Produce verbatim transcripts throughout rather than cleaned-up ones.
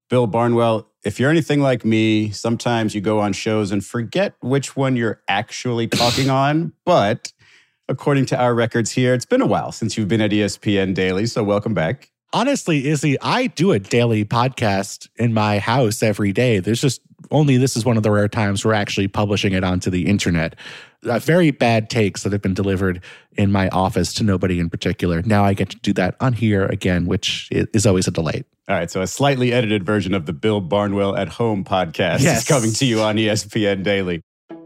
Bill Barnwell, if you're anything like me, sometimes you go on shows and forget which one you're actually talking on. But according to our records here, it's been a while since you've been at E S P N Daily, so welcome back. Honestly, Izzy, I do a daily podcast in my house every day. There's just only this is one of the rare times we're actually publishing it onto the internet. Uh, very bad takes that have been delivered in my office to nobody in particular. Now I get to do that on here again, which is always a delight. All right, so a slightly edited version of the Bill Barnwell at Home podcast yes. is coming to you on E S P N Daily.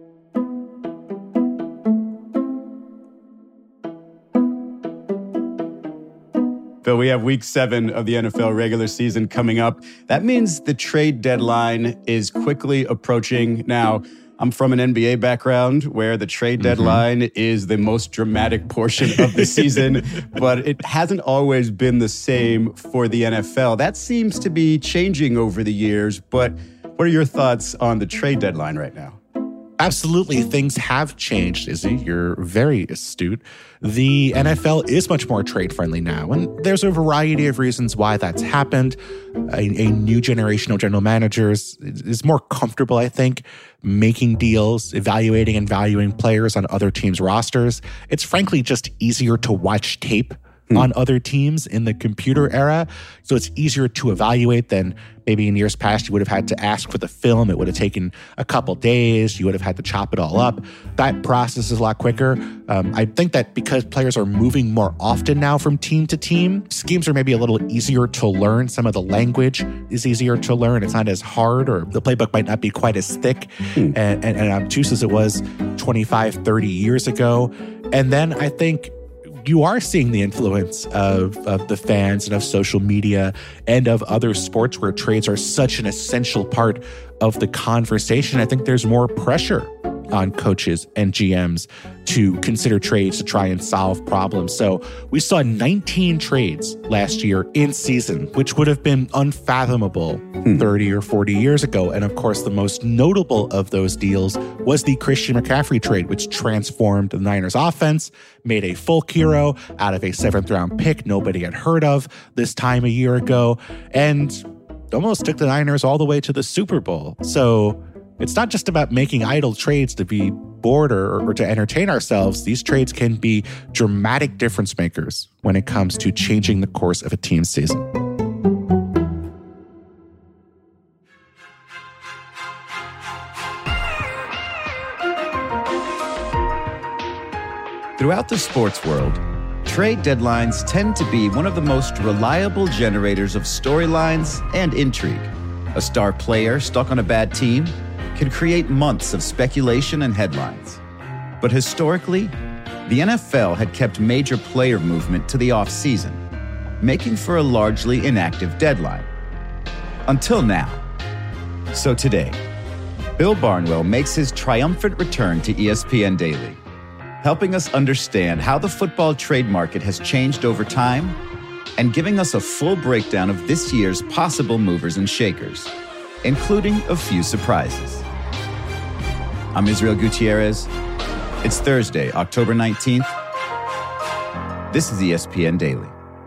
Bill, we have week seven of the N F L regular season coming up. That means the trade deadline is quickly approaching. Now, I'm from an N B A background where the trade deadline mm-hmm. is the most dramatic portion of the season, but it hasn't always been the same for the N F L. That seems to be changing over the years, but what are your thoughts on the trade deadline right now? Absolutely, things have changed, Izzy. You're very astute. The N F L is much more trade-friendly now, and there's a variety of reasons why that's happened. A, a new generation of general managers is more comfortable, I think, making deals, evaluating and valuing players on other teams' rosters. It's frankly just easier to watch tape hmm. on other teams in the computer era, so it's easier to evaluate than maybe in years past you would have had to ask for the film. It would have taken a couple days. You would have had to chop it all up. That process is a lot quicker. Um, I think that because players are moving more often now from team to team, schemes are maybe a little easier to learn. Some of the language is easier to learn. It's not as hard, or the playbook might not be quite as thick hmm. and, and, and obtuse as it was twenty-five, thirty years ago. And then I think you are seeing the influence of, of the fans and of social media and of other sports where trades are such an essential part of the conversation. I think there's more pressure on coaches and G Ms to consider trades to try and solve problems. So we saw nineteen trades last year in season, which would have been unfathomable hmm. thirty or forty years ago. And of course, the most notable of those deals was the Christian McCaffrey trade, which transformed the Niners offense, made a folk hero out of a seventh round pick nobody had heard of this time a year ago, and almost took the Niners all the way to the Super Bowl. So it's not just about making idle trades to be bored or, or to entertain ourselves. These trades can be dramatic difference makers when it comes to changing the course of a team's season. Throughout the sports world, trade deadlines tend to be one of the most reliable generators of storylines and intrigue. A star player stuck on a bad team can create months of speculation and headlines. But historically, the N F L had kept major player movement to the offseason, making for a largely inactive deadline. Until now. So today, Bill Barnwell makes his triumphant return to E S P N Daily, helping us understand how the football trade market has changed over time and giving us a full breakdown of this year's possible movers and shakers, including a few surprises. I'm Israel Gutierrez. It's Thursday, October nineteenth. This is E S P N Daily.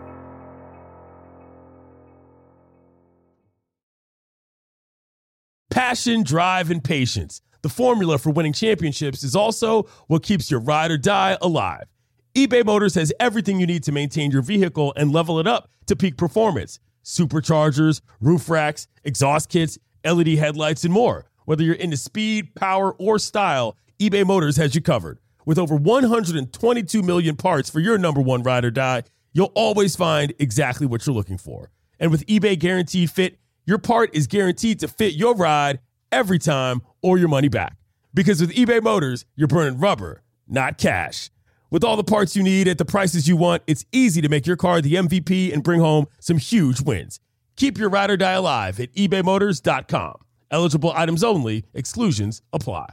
Passion, drive, and patience. The formula for winning championships is also what keeps your ride or die alive. eBay Motors has everything you need to maintain your vehicle and level it up to peak performance. Superchargers, roof racks, exhaust kits, L E D headlights, and more. Whether you're into speed, power, or style, eBay Motors has you covered. With over one hundred twenty-two million parts for your number one ride or die, you'll always find exactly what you're looking for. And with eBay Guaranteed Fit, your part is guaranteed to fit your ride every time or your money back. Because with eBay Motors, you're burning rubber, not cash. With all the parts you need at the prices you want, it's easy to make your car the M V P and bring home some huge wins. Keep your ride or die alive at ebay motors dot com. Eligible items only. Exclusions apply.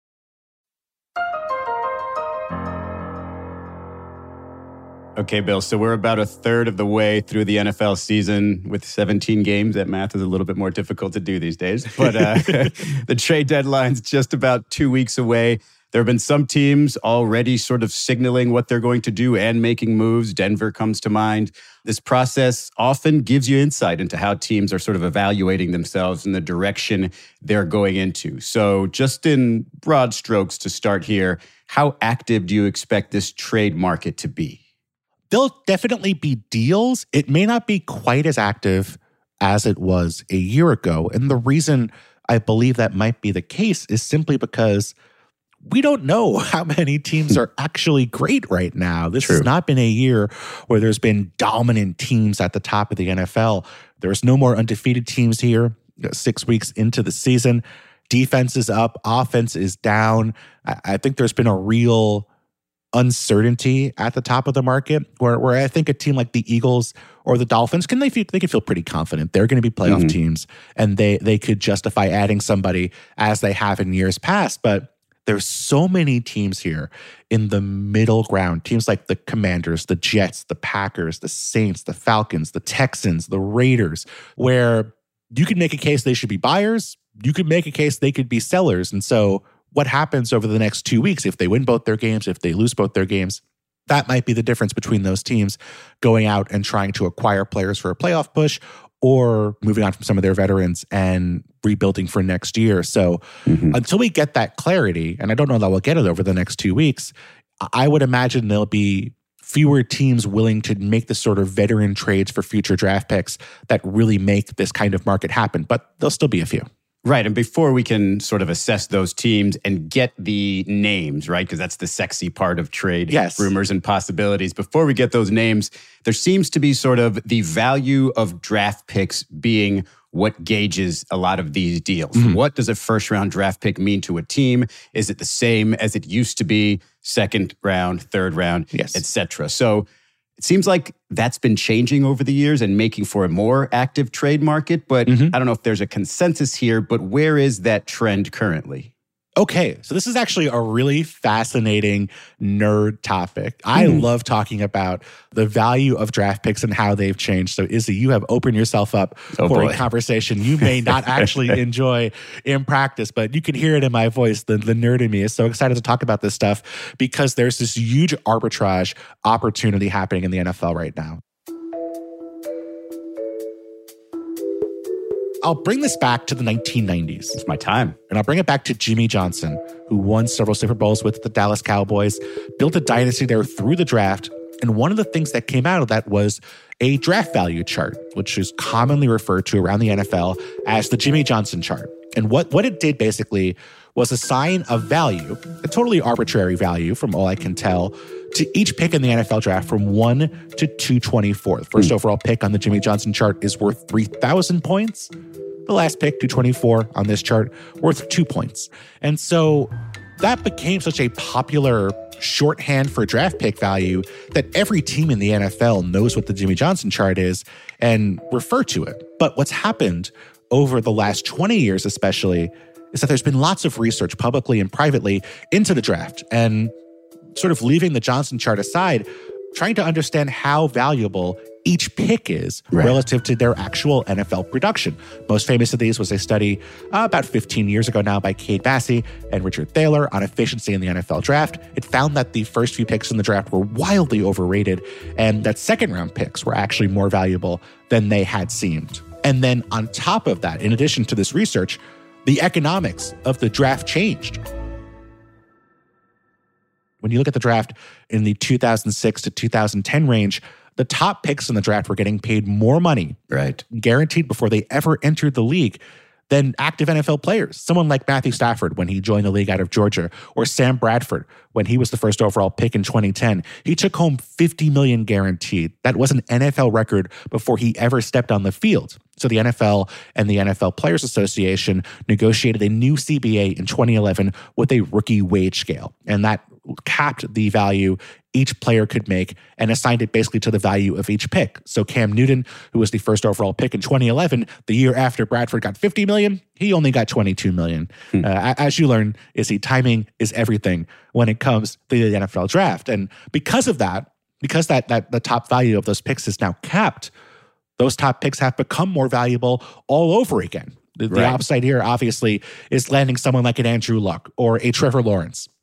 Okay, Bill, so we're about a third of the way through the N F L season with seventeen games. That math is a little bit more difficult to do these days. But uh, the trade deadline's just about two weeks away. There have been some teams already sort of signaling what they're going to do and making moves. Denver comes to mind. This process often gives you insight into how teams are sort of evaluating themselves and the direction they're going into. So just in broad strokes to start here, how active do you expect this trade market to be? There'll definitely be deals. It may not be quite as active as it was a year ago. And the reason I believe that might be the case is simply because we don't know how many teams are actually great right now. This True. Has not been a year where there's been dominant teams at the top of the N F L. There's no more undefeated teams here six weeks into the season. Defense is up. Offense is down. I, I think there's been a real uncertainty at the top of the market where, where I think a team like the Eagles or the Dolphins, can they feel, they can feel pretty confident. They're going to be playoff mm-hmm. teams and they they could justify adding somebody as they have in years past. But there's so many teams here in the middle ground. Teams like the Commanders, the Jets, the Packers, the Saints, the Falcons, the Texans, the Raiders, where you could make a case they should be buyers. You could make a case they could be sellers. And so what happens over the next two weeks if they win both their games, if they lose both their games, that might be the difference between those teams going out and trying to acquire players for a playoff push or moving on from some of their veterans and rebuilding for next year. So mm-hmm. until we get that clarity, and I don't know that we'll get it over the next two weeks, I would imagine there'll be fewer teams willing to make the sort of veteran trades for future draft picks that really make this kind of market happen. But there'll still be a few. Right. And before we can sort of assess those teams and get the names, right, because that's the sexy part of trade yes. rumors and possibilities. Before we get those names, there seems to be sort of the value of draft picks being what gauges a lot of these deals. Mm-hmm. What does a first round draft pick mean to a team? Is it the same as it used to be? Second round, third round, yes. et cetera. So it seems like that's been changing over the years and making for a more active trade market. But mm-hmm. I don't know if there's a consensus here, but where is that trend currently? Okay, so this is actually a really fascinating nerd topic. I mm. love talking about the value of draft picks and how they've changed. So Izzy, you have opened yourself up oh, for boy. a conversation you may not actually enjoy in practice, but you can hear it in my voice. The, the nerd in me is so excited to talk about this stuff because there's this huge arbitrage opportunity happening in the N F L right now. I'll bring this back to the nineteen nineties. It's my time. And I'll bring it back to Jimmy Johnson, who won several Super Bowls with the Dallas Cowboys, built a dynasty there through the draft. And one of the things that came out of that was a draft value chart, which is commonly referred to around the N F L as the Jimmy Johnson chart. And what, what it did basically was assign a value, a totally arbitrary value from all I can tell, to each pick in the N F L draft from one to two twenty-four. The first mm. overall pick on the Jimmy Johnson chart is worth three thousand points. The last pick, two twenty-four on this chart, worth two points. And so that became such a popular shorthand for draft pick value that every team in the N F L knows what the Jimmy Johnson chart is and refer to it. But what's happened over the last twenty years especially is that there's been lots of research publicly and privately into the draft and sort of leaving the Johnson chart aside, trying to understand how valuable each pick is right. relative to their actual N F L production. Most famous of these was a study uh, about fifteen years ago now by Cade Massey and Richard Thaler on efficiency in the N F L draft. It found that the first few picks in the draft were wildly overrated and that second round picks were actually more valuable than they had seemed. And then on top of that, in addition to this research, the economics of the draft changed. When you look at the draft in the two thousand six to two thousand ten range, the top picks in the draft were getting paid more money, right, guaranteed before they ever entered the league, than active N F L players. Someone like Matthew Stafford when he joined the league out of Georgia, or Sam Bradford when he was the first overall pick in twenty ten. He took home fifty million dollars guaranteed. That was an N F L record before he ever stepped on the field. So the N F L and the N F L Players Association negotiated a new C B A in twenty eleven with a rookie wage scale, and that capped the value each player could make and assigned it basically to the value of each pick. So Cam Newton, who was the first overall pick in twenty eleven, the year after Bradford got fifty million dollars, he only got twenty-two million dollars. Hmm. Uh, as you learn, Izzy, timing is everything when it comes to the N F L draft. And because of that, because that that the top value of those picks is now capped, those top picks have become more valuable all over again. The, right. the upside here, obviously, is landing someone like an Andrew Luck or a Trevor Lawrence.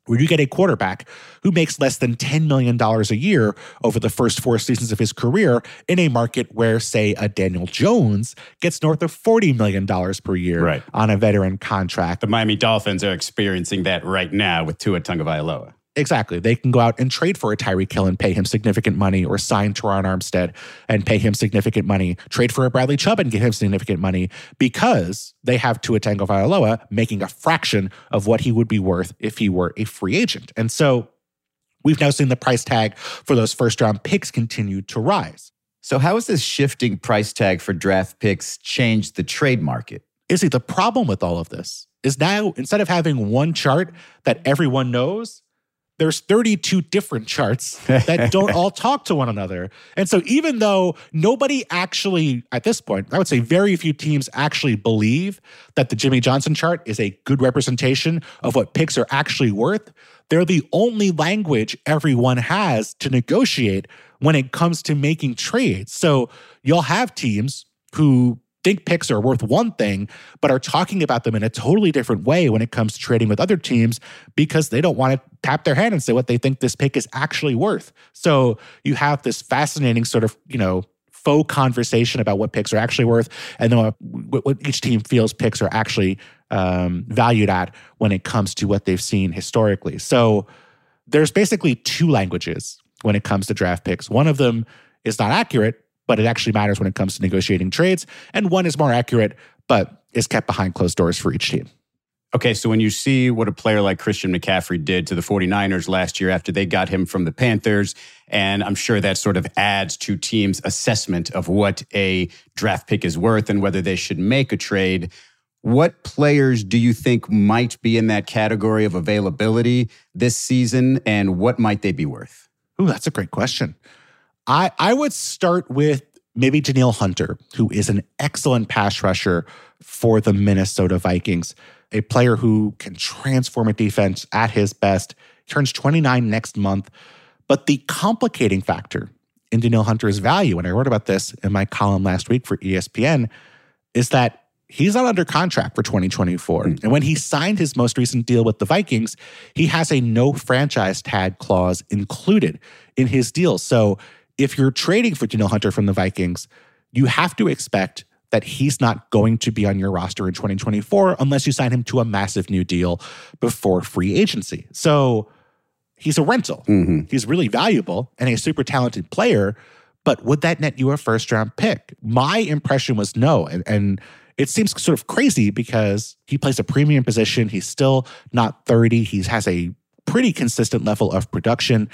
where you get a quarterback who makes less than ten million dollars a year over the first four seasons of his career in a market where, say, a Daniel Jones gets north of forty million dollars per year right. on a veteran contract. The Miami Dolphins are experiencing that right now with Tua Tagovailoa. Exactly. They can go out and trade for a Tyreek Hill and pay him significant money, or sign Teron Armstead and pay him significant money, trade for a Bradley Chubb and give him significant money, because they have Tua Tagovailoa making a fraction of what he would be worth if he were a free agent. And so we've now seen the price tag for those first round picks continue to rise. So how has this shifting price tag for draft picks changed the trade market? Izzy, the problem with all of this is now, instead of having one chart that everyone knows, there's thirty-two different charts that don't all talk to one another. And so even though nobody actually, at this point, I would say very few teams actually believe that the Jimmy Johnson chart is a good representation of what picks are actually worth, they're the only language everyone has to negotiate when it comes to making trades. So you'll have teams who think picks are worth one thing, but are talking about them in a totally different way when it comes to trading with other teams, because they don't want to tap their hand and say what they think this pick is actually worth. So you have this fascinating sort of, you know, faux conversation about what picks are actually worth, and then what, what each team feels picks are actually um, valued at when it comes to what they've seen historically. So there's basically two languages when it comes to draft picks. One of them is not accurate, but it actually matters when it comes to negotiating trades. And one is more accurate, but is kept behind closed doors for each team. Okay, so when you see what a player like Christian McCaffrey did to the 49ers last year after they got him from the Panthers, and I'm sure that sort of adds to teams' assessment of what a draft pick is worth and whether they should make a trade, what players do you think might be in that category of availability this season, and what might they be worth? Ooh, that's a great question. I, I would start with maybe Danielle Hunter, who is an excellent pass rusher for the Minnesota Vikings, a player who can transform a defense at his best. He turns twenty-nine next month. But the complicating factor in Danielle Hunter's value, and I wrote about this in my column last week for E S P N, is that he's not under contract for twenty twenty-four. Mm. And when he signed his most recent deal with the Vikings, he has a no franchise tag clause included in his deal. So if you're trading for Danielle Hunter from the Vikings, you have to expect that he's not going to be on your roster in twenty twenty-four unless you sign him to a massive new deal before free agency. So he's a rental. Mm-hmm. He's really valuable and a super talented player, but would that net you a first round pick? My impression was no. And, and it seems sort of crazy because he plays a premium position. He's still not thirty. He has a pretty consistent level of production,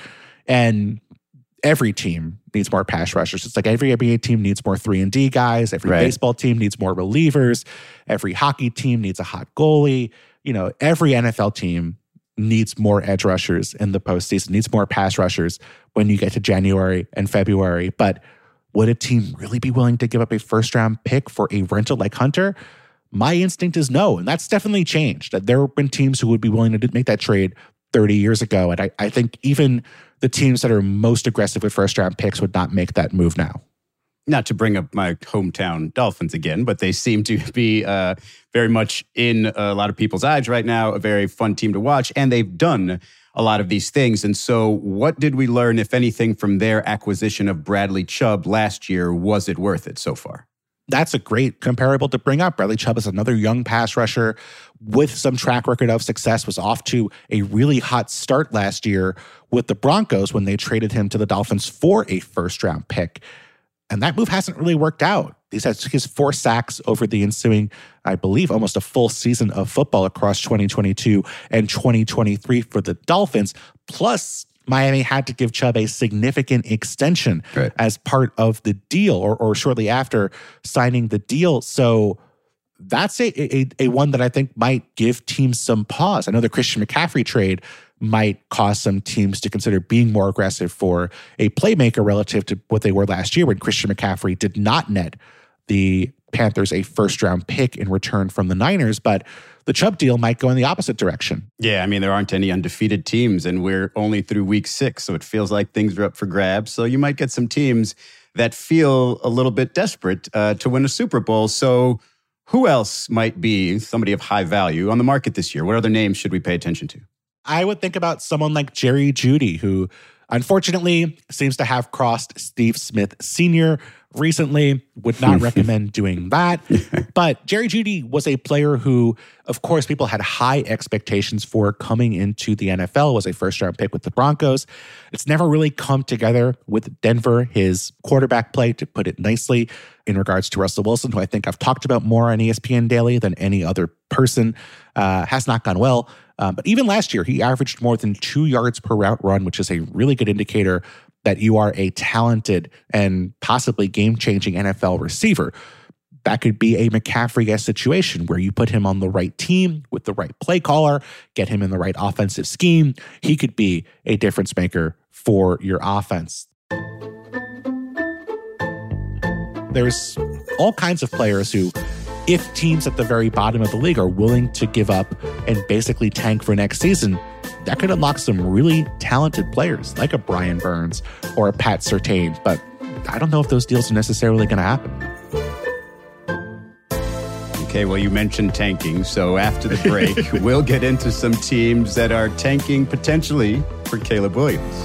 and every team needs more pass rushers. It's like every N B A team needs more three and D guys. Every right. baseball team needs more relievers. Every hockey team needs a hot goalie. You know, every N F L team needs more edge rushers in the postseason, needs more pass rushers when you get to January and February. But would a team really be willing to give up a first round pick for a rental like Hunter? My instinct is no. And that's definitely changed. There have been teams who would be willing to make that trade thirty years ago. And I, I think even the teams that are most aggressive with first round picks would not make that move now. Not to bring up my hometown Dolphins again, but they seem to be uh, very much in a lot of people's eyes right now, a very fun team to watch, and they've done a lot of these things. And so what did we learn, if anything, from their acquisition of Bradley Chubb last year? Was it worth it so far? That's a great comparable to bring up. Bradley Chubb is another young pass rusher with some track record of success, was off to a really hot start last year with the Broncos when they traded him to the Dolphins for a first-round pick. And that move hasn't really worked out. He's had his four sacks over the ensuing, I believe, almost a full season of football across twenty twenty-two and twenty twenty-three for the Dolphins. Plus, Miami had to give Chubb a significant extension right. as part of the deal, or, or shortly after signing the deal. So that's a, a, a one that I think might give teams some pause. I know the Christian McCaffrey trade might cause some teams to consider being more aggressive for a playmaker relative to what they were last year, when Christian McCaffrey did not net the Panthers a first-round pick in return from the Niners. But the Chubb deal might go in the opposite direction. Yeah, I mean, there aren't any undefeated teams, and we're only through week six, so it feels like things are up for grabs. So you might get some teams that feel a little bit desperate uh, to win a Super Bowl. So who else might be somebody of high value on the market this year? What other names should we pay attention to? I would think about someone like Jerry Jeudy, who unfortunately seems to have crossed Steve Smith Senior recently. Would not recommend doing that. But Jerry Jeudy was a player who, of course, people had high expectations for coming into the N F L, was a first-round pick with the Broncos. It's never really come together with Denver, his quarterback play, to put it nicely, in regards to Russell Wilson, who I think I've talked about more on E S P N Daily than any other person, uh, has not gone well. Um, but even last year, he averaged more than two yards per route run, which is a really good indicator that you are a talented and possibly game-changing N F L receiver. That could be a McCaffrey-esque situation where you put him on the right team with the right play caller, get him in the right offensive scheme. He could be a difference maker for your offense. There's all kinds of players who, if teams at the very bottom of the league are willing to give up and basically tank for next season, that could unlock some really talented players like a Brian Burns or a Pat Surtain. But I don't know if those deals are necessarily going to happen. Okay, well, you mentioned tanking. So after the break, we'll get into some teams that are tanking potentially for Caleb Williams.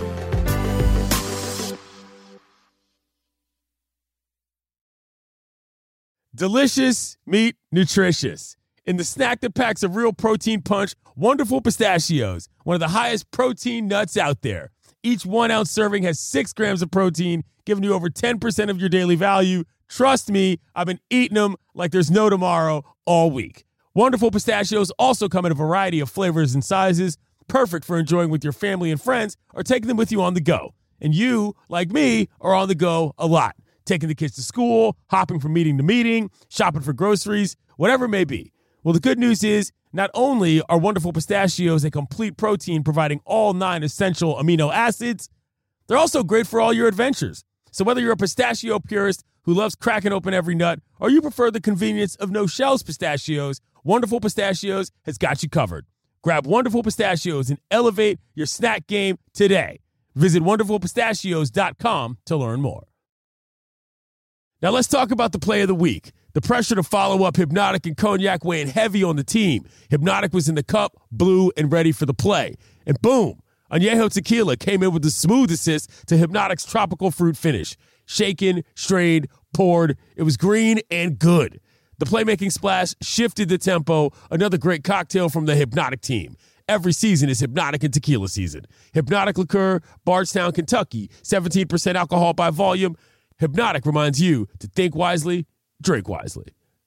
Delicious meat, nutritious. In the snack that packs a real protein punch, Wonderful Pistachios, one of the highest protein nuts out there. Each one-ounce serving has six grams of protein, giving you over ten percent of your daily value. Trust me, I've been eating them like there's no tomorrow all week. Wonderful Pistachios also come in a variety of flavors and sizes, perfect for enjoying with your family and friends or taking them with you on the go. And you, like me, are on the go a lot. Taking the kids to school, hopping from meeting to meeting, shopping for groceries, whatever it may be. Well, the good news is not only are Wonderful Pistachios a complete protein providing all nine essential amino acids, they're also great for all your adventures. So whether you're a pistachio purist who loves cracking open every nut or you prefer the convenience of no-shells pistachios, Wonderful Pistachios has got you covered. Grab Wonderful Pistachios and elevate your snack game today. Visit wonderful pistachios dot com to learn more. Now let's talk about the play of the week. The pressure to follow up Hypnotic and Cognac weighing heavy on the team. Hypnotic was in the cup, blue, and ready for the play. And boom, Añejo Tequila came in with the smooth assist to Hypnotic's tropical fruit finish. Shaken, strained, poured. It was green and good. The playmaking splash shifted the tempo. Another great cocktail from the Hypnotic team. Every season is Hypnotic and Tequila season. Hypnotic Liqueur, Bardstown, Kentucky. seventeen percent alcohol by volume. Hypnotic reminds you to think wisely, drink wisely.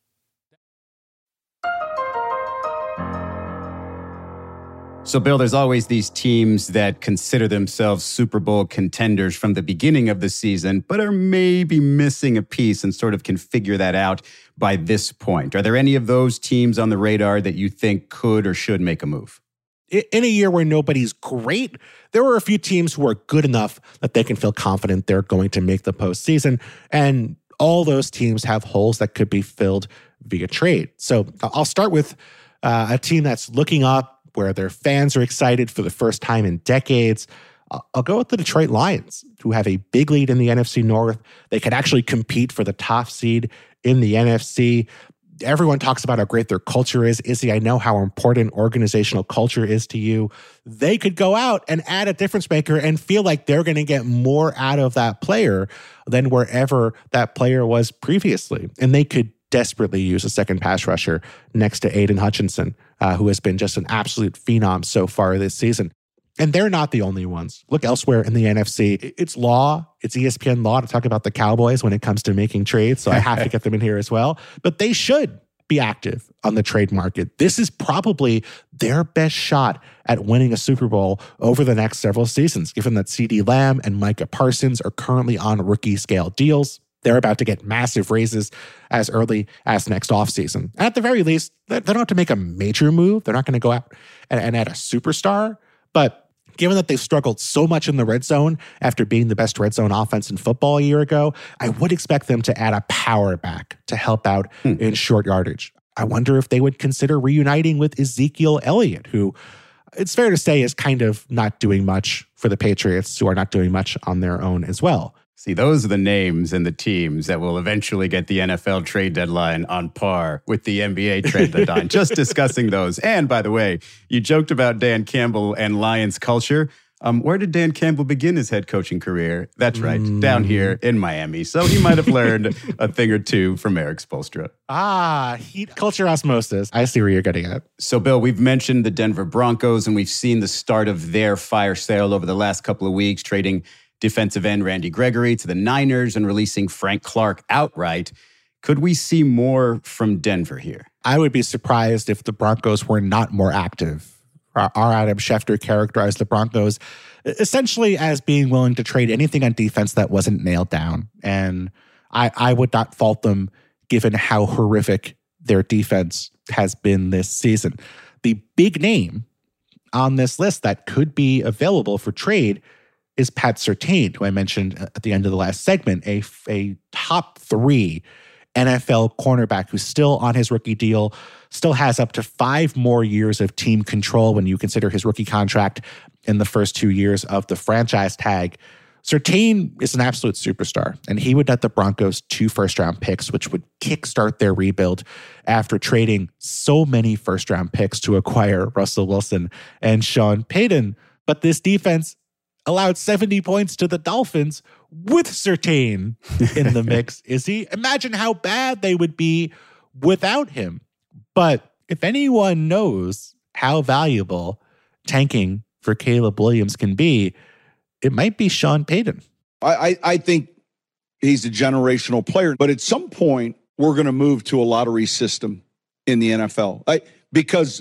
So, Bill, there's always these teams that consider themselves Super Bowl contenders from the beginning of the season, but are maybe missing a piece and sort of can figure that out by this point. Are there any of those teams on the radar that you think could or should make a move? In a year where nobody's great, there were a few teams who are good enough that they can feel confident they're going to make the postseason. And all those teams have holes that could be filled via trade. So I'll start with uh, a team that's looking up, where their fans are excited for the first time in decades. I'll go with the Detroit Lions, who have a big lead in the N F C North. They could actually compete for the top seed in the N F C. Everyone talks about how great their culture is. Izzy, I know how important organizational culture is to you. They could go out and add a difference maker and feel like they're going to get more out of that player than wherever that player was previously. And they could desperately use a second pass rusher next to Aiden Hutchinson, uh, who has been just an absolute phenom so far this season. And they're not the only ones. Look elsewhere in the N F C. It's law. It's E S P N law to talk about the Cowboys when it comes to making trades. So I have to get them in here as well. But they should be active on the trade market. This is probably their best shot at winning a Super Bowl over the next several seasons, given that CeeDee Lamb and Micah Parsons are currently on rookie scale deals. They're about to get massive raises as early as next offseason. At the very least, they don't have to make a major move. They're not going to go out and, and add a superstar. But given that they've struggled so much in the red zone after being the best red zone offense in football a year ago, I would expect them to add a power back to help out hmm. in short yardage. I wonder if they would consider reuniting with Ezekiel Elliott, who it's fair to say is kind of not doing much for the Patriots, who are not doing much on their own as well. See, those are the names and the teams that will eventually get the N F L trade deadline on par with the N B A trade deadline. Just discussing those. And by the way, you joked about Dan Campbell and Lions culture. Um, where did Dan Campbell begin his head coaching career? That's right, mm. down here in Miami. So he might have learned a thing or two from Eric Spoelstra. Ah, heat culture osmosis. I see where you're getting at. So, Bill, we've mentioned the Denver Broncos, and we've seen the start of their fire sale over the last couple of weeks, trading defensive end Randy Gregory to the Niners and releasing Frank Clark outright. Could we see more from Denver here? I would be surprised if the Broncos were not more active. Our, our Adam Schefter characterized the Broncos essentially as being willing to trade anything on defense that wasn't nailed down. And I, I would not fault them given how horrific their defense has been this season. The big name on this list that could be available for trade is Pat Surtain, who I mentioned at the end of the last segment, a, a top three N F L cornerback who's still on his rookie deal, still has up to five more years of team control when you consider his rookie contract in the first two years of the franchise tag. Surtain is an absolute superstar, and he would net the Broncos two first-round picks, which would kickstart their rebuild after trading so many first-round picks to acquire Russell Wilson and Sean Payton. But this defense allowed seventy points to the Dolphins with Surtain in the mix, is he? Imagine how bad they would be without him. But if anyone knows how valuable tanking for Caleb Williams can be, it might be Sean Payton. I, I, I think he's a generational player, but at some point, we're going to move to a lottery system in the N F L. I, because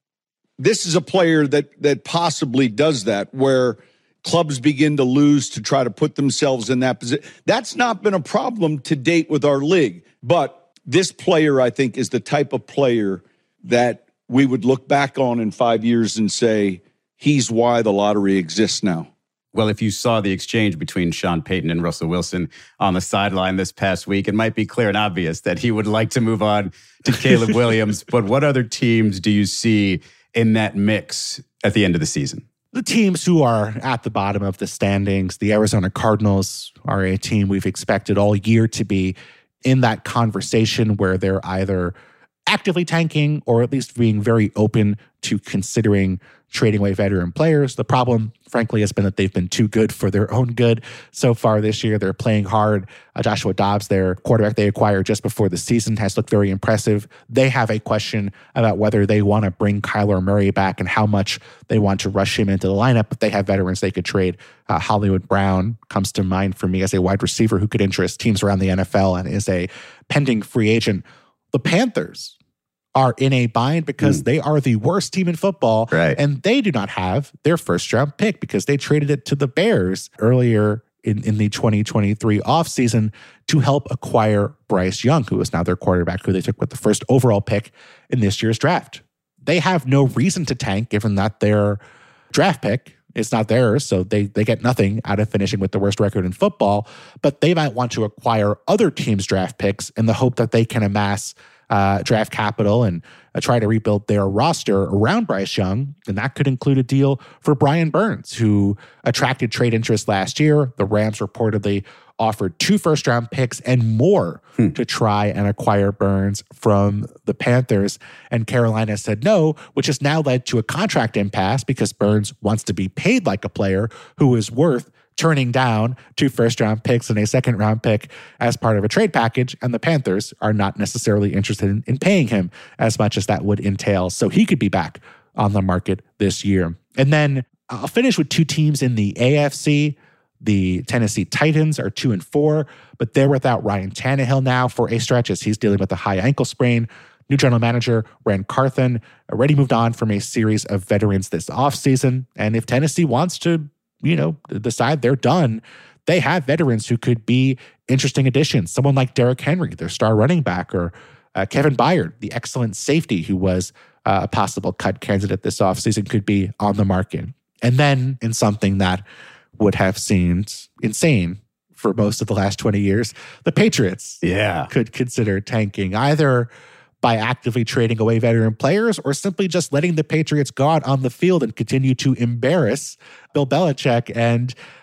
this is a player that that possibly does that, where clubs begin to lose to try to put themselves in that position. That's not been a problem to date with our league. But this player, I think, is the type of player that we would look back on in five years and say, he's why the lottery exists now. Well, if you saw the exchange between Sean Payton and Russell Wilson on the sideline this past week, it might be clear and obvious that he would like to move on to Caleb Williams. But what other teams do you see in that mix at the end of the season? The teams who are at the bottom of the standings, the Arizona Cardinals are a team we've expected all year to be in that conversation where they're either actively tanking or at least being very open to considering trading away veteran players. The problem, frankly, has been that they've been too good for their own good so far this year. They're playing hard. Uh, Joshua Dobbs, their quarterback they acquired just before the season, has looked very impressive. They have a question about whether they want to bring Kyler Murray back and how much they want to rush him into the lineup, but they have veterans they could trade. Uh, Hollywood Brown comes to mind for me as a wide receiver who could interest teams around the N F L and is a pending free agent. The Panthers are in a bind because mm. they are the worst team in football, right. and they do not have their first-round pick because they traded it to the Bears earlier in, in the twenty twenty-three offseason to help acquire Bryce Young, who is now their quarterback, who they took with the first overall pick in this year's draft. They have no reason to tank, given that their draft pick is not theirs, so they, they get nothing out of finishing with the worst record in football, but they might want to acquire other teams' draft picks in the hope that they can amass Uh, draft capital and uh, try to rebuild their roster around Bryce Young. And that could include a deal for Brian Burns, who attracted trade interest last year. The Rams reportedly offered two first-round picks and more hmm. to try and acquire Burns from the Panthers. And Carolina said no, which has now led to a contract impasse because Burns wants to be paid like a player who is worth turning down two first-round picks and a second-round pick as part of a trade package, and the Panthers are not necessarily interested in, in paying him as much as that would entail, so he could be back on the market this year. And then I'll finish with two teams in the A F C. The Tennessee Titans are two and four, but they're without Ryan Tannehill now for a stretch as he's dealing with a high ankle sprain. New general manager Ran Carthon already moved on from a series of veterans this offseason, and if Tennessee wants to you know, decide they're done, they have veterans who could be interesting additions. Someone like Derrick Henry, their star running back, or uh, Kevin Byard, the excellent safety who was uh, a possible cut candidate this offseason, could be on the market. And then in something that would have seemed insane for most of the last twenty years, the Patriots yeah. could consider tanking either by actively trading away veteran players or simply just letting the Patriots go out on the field and continue to embarrass Bill Belichick and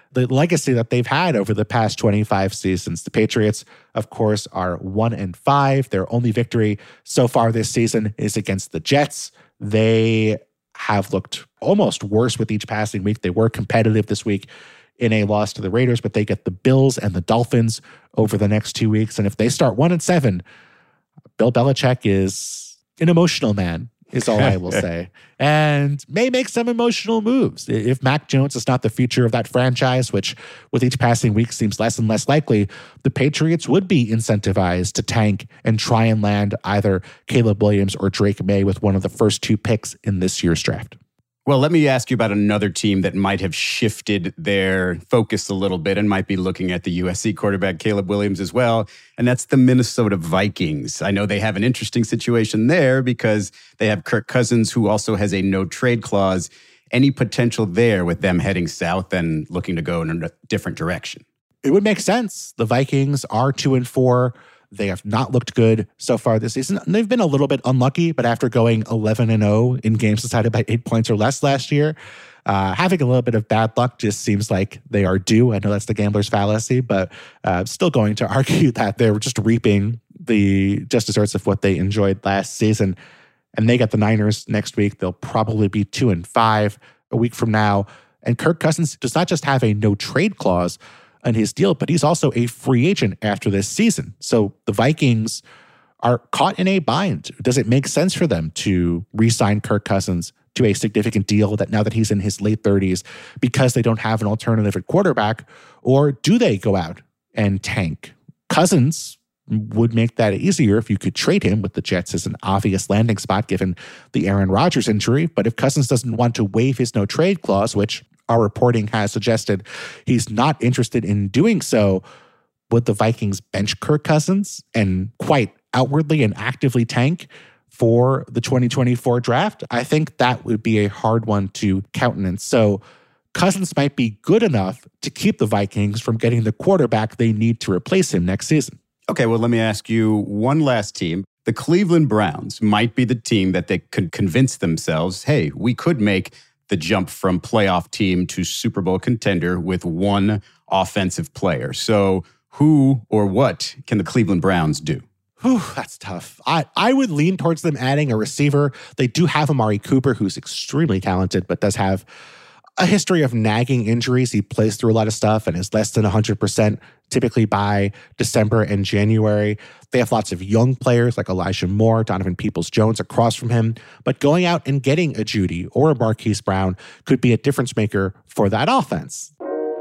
the legacy that they've had over the past twenty-five seasons. The Patriots, of course, are one and five. Their only victory so far this season is against the Jets. They have looked almost worse with each passing week. They were competitive this week in a loss to the Raiders, but they get the Bills and the Dolphins over the next two weeks. And if they start one and seven, Bill Belichick is an emotional man, is all I will say, and may make some emotional moves. If Mac Jones is not the future of that franchise, which with each passing week seems less and less likely, the Patriots would be incentivized to tank and try and land either Caleb Williams or Drake May with one of the first two picks in this year's draft. Well, let me ask you about another team that might have shifted their focus a little bit and might be looking at the U S C quarterback Caleb Williams as well, and that's the Minnesota Vikings. I know they have an interesting situation there because they have Kirk Cousins, who also has a no-trade clause. Any potential there with them heading south and looking to go in a different direction? It would make sense. The Vikings are two and four. They have not looked good so far this season. They've been a little bit unlucky, but after going eleven and oh in games decided by eight points or less last year, uh, having a little bit of bad luck just seems like they are due. I know that's the gambler's fallacy, but uh, still going to argue that they're just reaping the just desserts of what they enjoyed last season. And they get the Niners next week. They'll probably be two and five a week from now. And Kirk Cousins does not just have a no trade clause on his deal, but he's also a free agent after this season. So the Vikings are caught in a bind. Does it make sense for them to re-sign Kirk Cousins to a significant deal that now that he's in his late thirties because they don't have an alternative at quarterback? Or do they go out and tank? Cousins would make that easier if you could trade him with the Jets as an obvious landing spot given the Aaron Rodgers injury. But if Cousins doesn't want to waive his no-trade clause, which our reporting has suggested he's not interested in doing so, would the Vikings bench Kirk Cousins and quite outwardly and actively tank for the twenty twenty-four draft? I think that would be a hard one to countenance. So Cousins might be good enough to keep the Vikings from getting the quarterback they need to replace him next season. Okay, well, let me ask you one last team. The Cleveland Browns might be the team that they could convince themselves, hey, we could make the jump from playoff team to Super Bowl contender with one offensive player. So who or what can the Cleveland Browns do? Whew, that's tough. I, I would lean towards them adding a receiver. They do have Amari Cooper, who's extremely talented, but does have a history of nagging injuries. He plays through a lot of stuff and is less than one hundred percent typically by December and January. They have lots of young players like Elijah Moore, Donovan Peoples-Jones across from him. But going out and getting a Judy or a Marquise Brown could be a difference maker for that offense.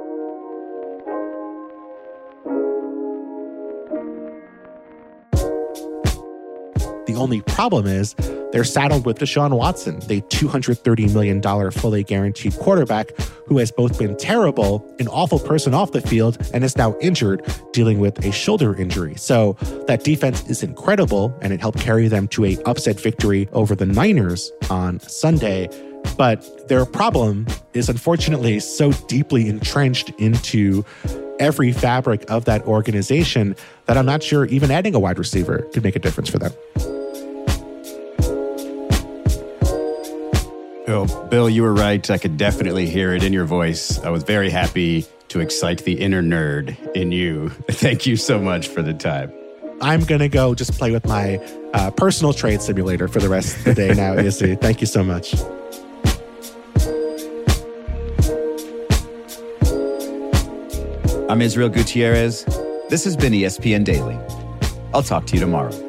The only problem is they're saddled with Deshaun Watson, the two hundred thirty million dollars fully guaranteed quarterback who has both been terrible, an awful person off the field, and is now injured, dealing with a shoulder injury. So that defense is incredible, and it helped carry them to a upset victory over the Niners on Sunday. But their problem is unfortunately so deeply entrenched into every fabric of that organization that I'm not sure even adding a wide receiver could make a difference for them. Bill, Bill, you were right. I could definitely hear it in your voice. I was very happy to excite the inner nerd in you. Thank you so much for the time. I'm going to go just play with my uh, personal trade simulator for the rest of the day now, Izzy. Thank you so much. I'm Israel Gutierrez. This has been E S P N Daily. I'll talk to you tomorrow.